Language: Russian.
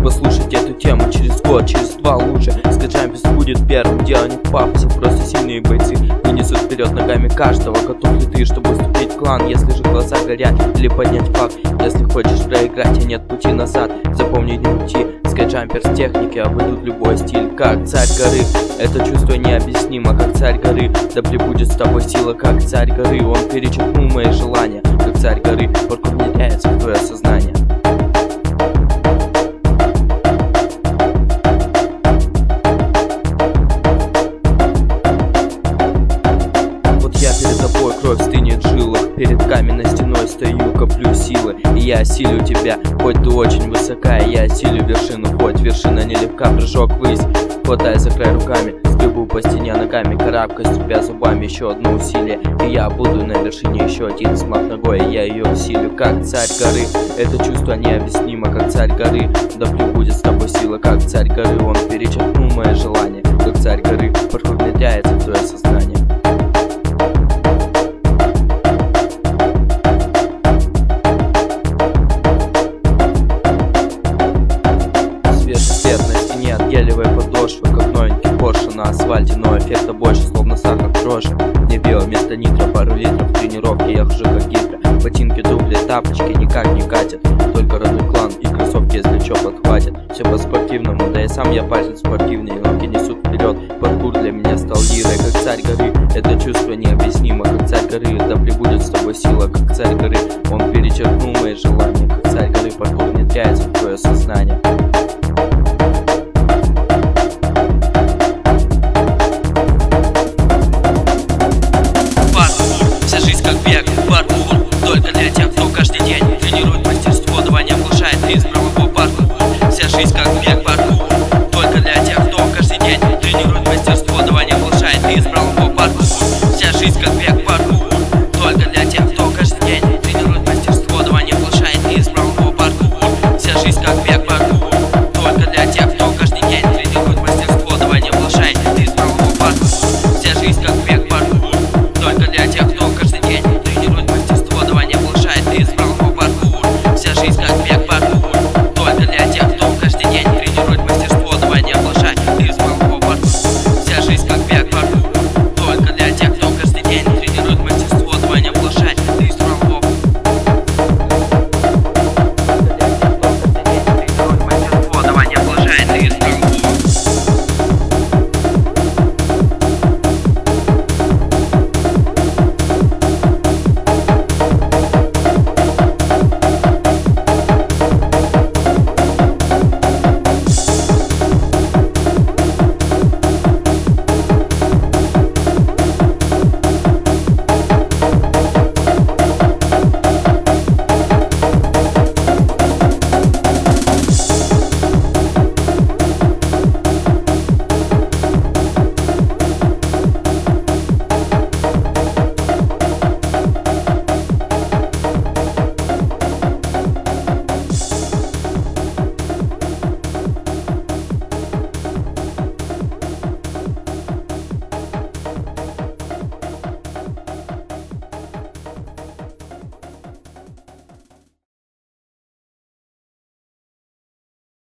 послушать эту тему через год, через два лучше. Скаджамперс будет первым, дело не в пафосе, просто сильные бойцы вынесут вперед ногами каждого. Готов ли ты, чтобы вступить в клан, если же глаза горят, или поднять флаг? Если хочешь проиграть, и нет пути назад, запомни не пути. Скаджамперс техники обойдут любой стиль, как царь горы. Это чувство необъяснимо, как царь горы. Да пребудет с тобой сила, как царь горы. Он перечеркнул мои желания, как царь горы. Паркур внедряется в твое сознание. Перед тобой кровь стынет в жилах, перед каменной стеной стою, коплю силы. И я осилю тебя, хоть ты очень высокая. Я осилю вершину, хоть вершина нелегка. Прыжок ввысь, хватай за край руками, сгребу по стене ногами, карабкаюсь тебя зубами. Еще одно усилие, и я буду на вершине. Еще один взмах ногой, и я ее усилю, как царь горы. Это чувство необъяснимо, как царь горы. Да пребудет с тобой сила, как царь горы. Он перечеркнул мои желания, как царь горы. Паркур внедряется в твое сознание. Свет на стене от гелевой подошвы, как новенький Порше на асфальте, но эффекта больше, словно сахар дрожжи. Не био вместо нитро, пару литров тренировки, я хожу как гидра. Ботинки, дубли, тапочки никак не катят, только родной клан и кроссовки, если чё, подхватят. Все по-спортивному, да и сам я парень спортивный, ноги несут вперед. Паркур для меня стал лирой, как царь горы. Это чувство необъяснимо, как царь горы. Да пребудет с тобой сила, как царь горы. Он перечеркнул мои желания, как царь горы. Паркур внедряется в твое сознание.